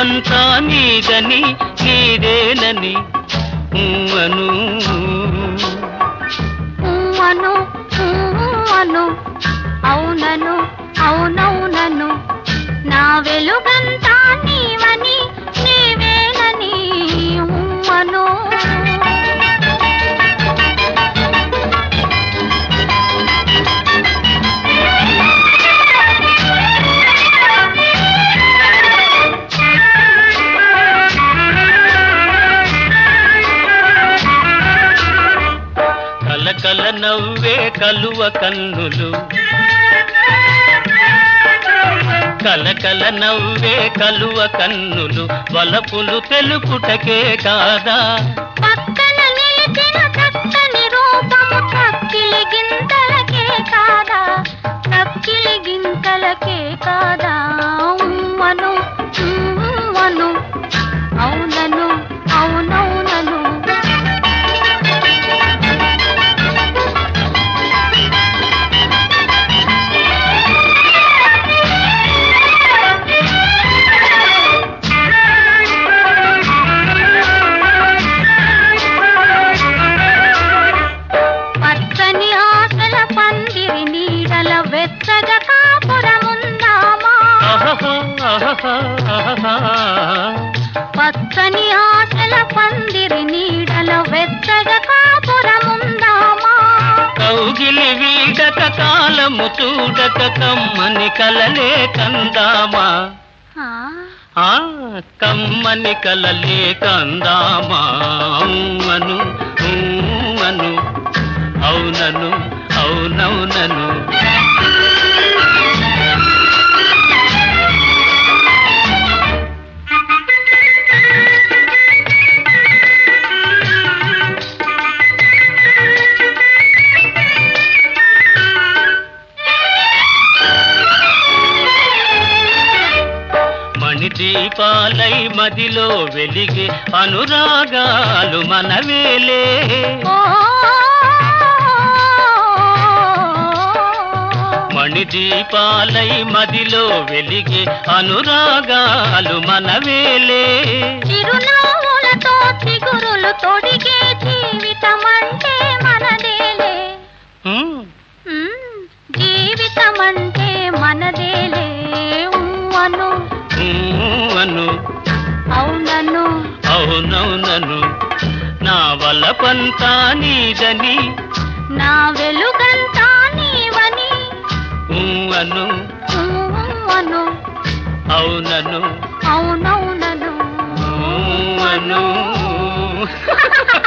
వలపంతా నీదని నీదేనని అను అను అను అవునను అవునవునను నా వెలుగంతా నీవని నీవేనని అను కల నవ్వే కలువ కన్నులు కల నవ్వే కలువ కన్నులు వలపులు తెలుపుటకే కాదా పక్కన నిలిచిన చక్కని రూపము కక్కిలి గింతలకే కాదా కక్కిలి గింతలకే కాదా అను అను అవునను అవునవునను వెచ్చగా కాపురముందామా పచ్చని ఆశల పందిరి నీడల వెచ్చగా కాపురముందామా కౌగిలి వీడక కాలము చూడక కమ్మని కలలే కందామా కమ్మని కలలే కందామా అను అను అవునను అవునవునను మణిదీపాలై మదిలో వెలిగే అనురాగాలు మనవేలే మణిదీపాలై మదిలో వెలిగే అనురాగాలు మనవేలే చిరునవ్వులతో చిగురులు తొడిగే జీవితమంటే మనదేలే జీవితమంటే మనదేలే అను అను అవునను అవునవునను నా వలపంతా నీదని నా వెలుగంతా నీవని అను అను అవునను అవునవునను అను